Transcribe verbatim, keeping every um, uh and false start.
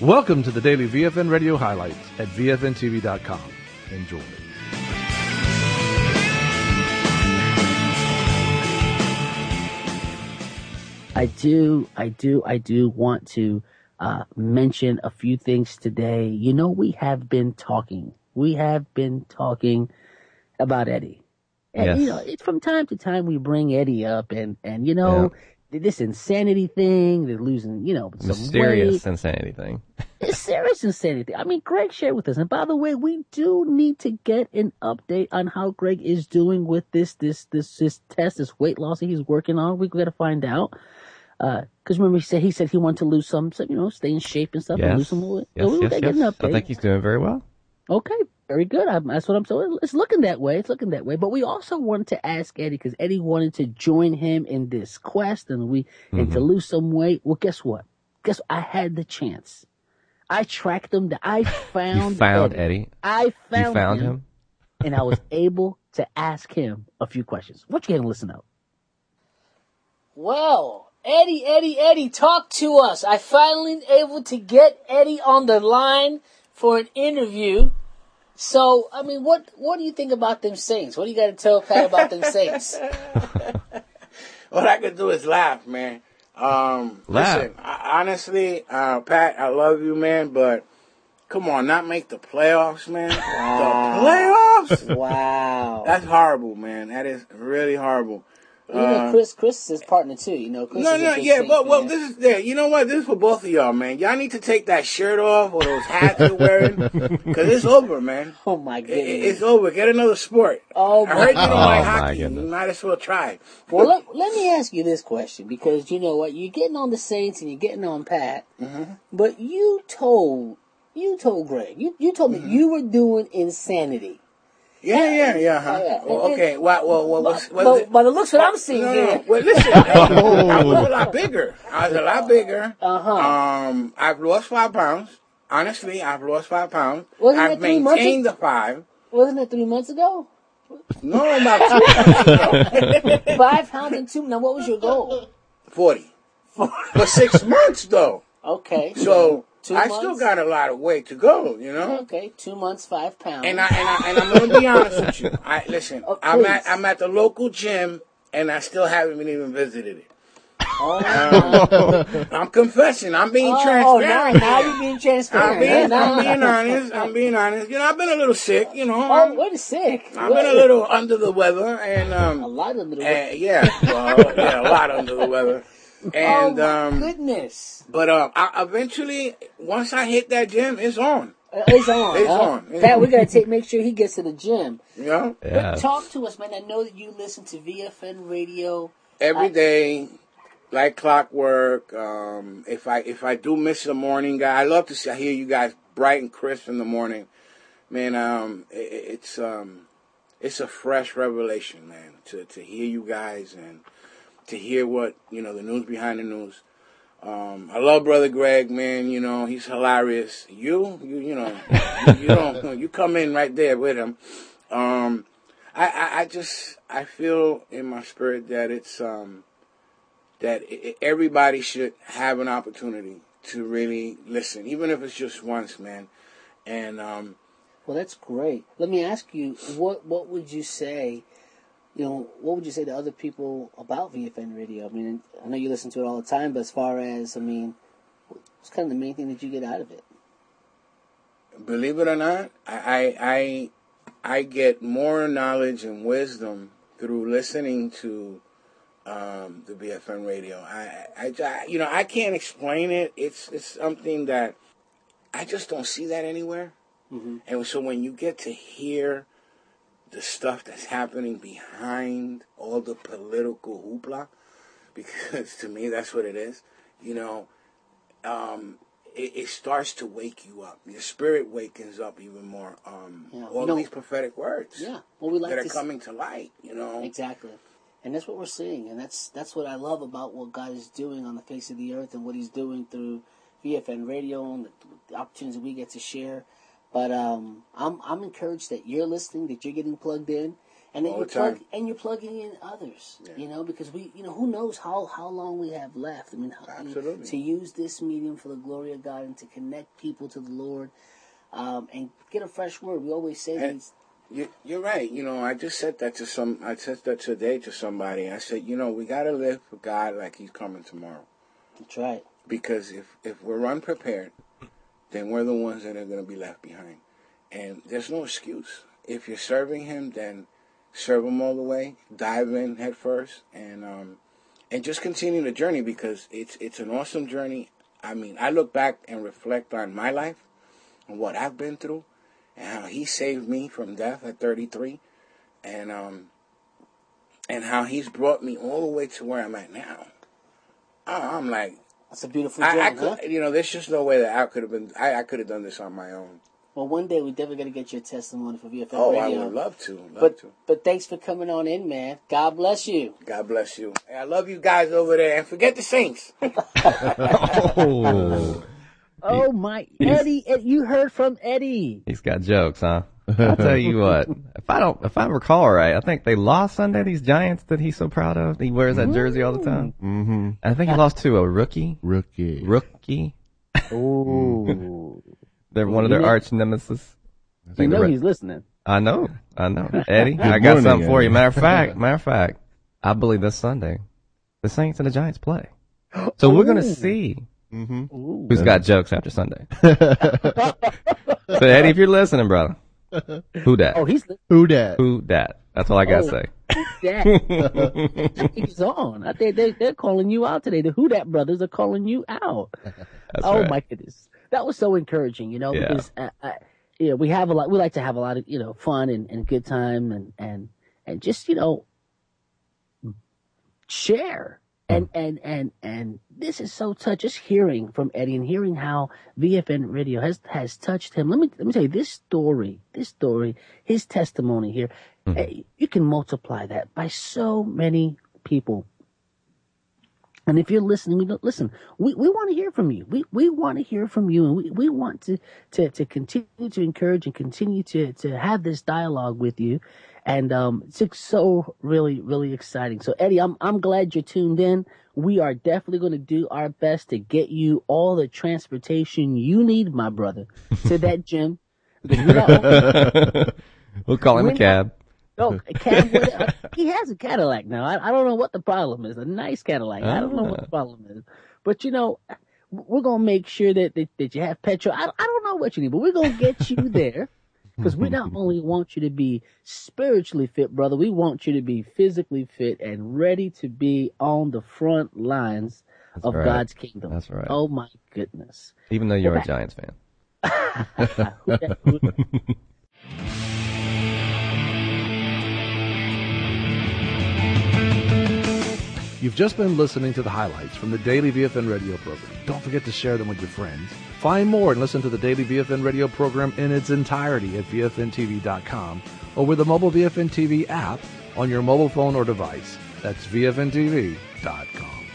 Welcome to the daily V F N Radio highlights at V F N T V dot com. Enjoy. I do, I do, I do want to uh, mention a few things today. You know, we have been talking. We have been talking about Eddie. And, Yes. you know, it's from time to time we bring Eddie up and, and you know, this insanity thing, they're losing, you know, some Mysterious weight. insanity thing. It's serious insanity. I mean, Greg shared with us. And by the way, we do need to get an update on how Greg is doing with this, this, this, this test, this weight loss that he's working on. We got to find out. Uh, cause remember he said, he said he wanted to lose some, some, you know, stay in shape and stuff Yes. and lose some weight. Yes, So we yes, gotta yes. get an update. I think he's doing very well. Okay, very good. I, that's what I'm saying. It's looking that way. It's looking that way. But we also wanted to ask Eddie because Eddie wanted to join him in this quest and we mm-hmm. and to lose some weight. Well, guess what? Guess what? I had the chance. I tracked him. To, I found. You found Eddie. Eddie. I found. You found him, him, and I was able to ask him a few questions. What you gonna listen up? Well. Eddie, Eddie, Eddie, talk to us. I finally able to get Eddie on the line for an interview. So, I mean, what what do you think about them Saints? What do you got to tell Pat about them Saints? What I could do is laugh, man. Um, laugh. Listen, I, honestly, uh, Pat, I love you, man, but come on, not make the playoffs, man. Wow. The playoffs? Wow. That's horrible, man. That is really horrible. You know, Chris, Chris is his partner too. You know, Chris no, is no, a yeah, Saint but well, fan. this is there. You know what? This is for both of y'all, man. Y'all need to take that shirt off or those hats you're wearing, because it's over, man. Oh my goodness, it, it's over. Get another sport. Oh, I heard you don't oh, like my hockey. goodness. You might as well try. Well, let, let me ask you this question, because you know what, you're getting on the Saints and you're getting on Pat, mm-hmm. but you told you told Greg, you you told me mm-hmm. you were doing insanity. Yeah, yeah, yeah, huh? Oh, yeah. Well, okay, well, well, well, what's, but, what's by the looks what I'm seeing no, here. No. Well, listen, I was a lot bigger. I was a lot bigger. Uh-huh. Um, I've lost five pounds. Honestly, I've lost five pounds. Wasn't I've that three months maintained ago? the five. Wasn't it three months ago? No, about two months ago. Five pounds and two. Now, what was your goal? Forty. For six months, though. Okay. So, Two I months? still got a lot of weight to go, you know? Okay, two months, five pounds. And, I, and, I, and I'm going to be honest with you. I Listen, oh, I'm at I'm at the local gym, and I still haven't even visited it. Oh, um, I'm confessing. I'm being oh, transparent. Oh, now, now you're being transparent. I'm being, now, I'm being honest. I'm being honest. You know, I've been a little sick, you know. Oh, what is sick? I've what? been a little under the weather. and um, A lot under the weather. weather. Yeah, well, yeah, a lot under the weather. And, oh, my um, goodness. But uh, I, eventually, once I hit that gym, it's on. Uh, it's on. It's huh? on. It's Pat, on. we got to take make sure he gets to the gym. You know? Yeah. But talk to us, man. I know that you listen to V F N Radio. Every I, day, like clockwork. Um, if I if I do miss the morning, guy, I love to see, I hear you guys bright and crisp in the morning. Man, um, it, it's um, it's a fresh revelation, man, to, to hear you guys and to hear what, you know, the news behind the news. Um, I love Brother Greg, man. You know, he's hilarious. You, you, you know, you, you don't, you come in right there with him. Um, I, I, I just, I feel in my spirit that it's, um, that it, everybody should have an opportunity to really listen, even if it's just once, man. And, um, well, that's great. Let me ask you, what, what would you say? You know, what would you say to other people about V F N Radio? I mean, I know you listen to it all the time, but as far as, I mean, what's kind of the main thing that you get out of it? Believe it or not, I I I get more knowledge and wisdom through listening to um, the V F N Radio. I, I, I you know I can't explain it. It's it's something that I just don't see that anywhere. Mm-hmm. And so when you get to hear the stuff that's happening behind all the political hoopla, because to me that's what it is, you know, um, it, it starts to wake you up. Your spirit wakens up even more. Um, yeah. all you know, these prophetic words yeah. well, we like that are to coming to light, you know. Exactly. And that's what we're seeing. And that's that's what I love about what God is doing on the face of the earth and what he's doing through V F N Radio and the, the opportunities we get to share. But um, I'm I'm encouraged that you're listening, that you're getting plugged in. And then All you the plug time. and you're plugging in others, Yeah. you know, because we, you know, who knows how, how long we have left. I mean, how- Absolutely. to use this medium for the glory of God and to connect people to the Lord, um, and get a fresh word. We always say And- these. You, you're right. You know, I just said that to some. I said that today to somebody. I said, you know, we got to live for God like He's coming tomorrow. That's right. Because if if we're unprepared, then we're the ones that are going to be left behind. And there's no excuse. If you're serving Him, then serve Him all the way. Dive in head first, and um, and just continue the journey, because it's it's an awesome journey. I mean, I look back and reflect on my life and what I've been through, and how He saved me from death at thirty-three, and um, and how He's brought me all the way to where I'm at now. I- I'm like, That's a beautiful journey, I, I huh? could, you know, there's just no way that I could have been. I, I could have done this on my own. Well, one day we definitely got to get your testimony for V F M Oh, Radio. I would love to. Love But to. but thanks for coming on in, man. God bless you. God bless you. Hey, I love you guys over there, and forget the Saints. Oh, oh my, Eddie, Ed, you heard from Eddie. He's got jokes, huh? I'll tell you what. If I don't, if I recall right, I think they lost Sunday. These Giants that he's so proud of. He wears that jersey all the time. Mm-hmm. I think he lost to a rookie. Rookie. Rookie. Oh, They're one of their You know- arch nemesis. I you think know they're- he's listening. I know. I know. Eddie, I got morning, something for you. Eddie. Matter of fact, matter of fact, I believe this Sunday, the Saints and the Giants play. So we're gonna Ooh. see Mm-hmm. Ooh. who's got jokes after Sunday. So Eddie, if you're listening, brother, who dat? Oh, he's listening. Who dat? Who dat? That's all I gotta Oh. say. That. He's on. I think they, they're calling you out today. The Who Dat brothers are calling you out. That's oh right. my goodness, that was so encouraging. You know, Yeah. because uh, uh, you know, we have a lot. We like to have a lot of you know fun and, and good time and and and just you know share. And, and, and, and this is so touch, just hearing from Eddie and hearing how V F N Radio has, has touched him. Let me, let me tell you this story, this story, his testimony here, eh, you can multiply that by so many people. And if you're listening, we don't, listen, we, we want to hear from you. We, we want to hear from you, and we, we want to, to, to continue to encourage and continue to, to have this dialogue with you. And, um, it's so really, really exciting. So Eddie, I'm, I'm glad you're tuned in. We are definitely going to do our best to get you all the transportation you need, my brother, to that gym. Because we're not- We'll call him We're a not- cab. No, a cab, uh, he has a Cadillac now. I, I don't know what the problem is. A nice Cadillac. I don't know what the problem is. But, you know, we're going to make sure that, that, that you have petrol. I, I don't know what you need, but we're going to get you there. Because we not only want you to be spiritually fit, brother, we want you to be physically fit and ready to be on the front lines That's of right. God's kingdom. That's right. Oh, my goodness. Even though you're Okay. a Giants fan. Who that- who- You've just been listening to the highlights from the daily V F N radio program. Don't forget to share them with your friends. Find more and listen to the daily V F N radio program in its entirety at V F N T V dot com or with the mobile V F N T V app on your mobile phone or device. That's V F N T V dot com.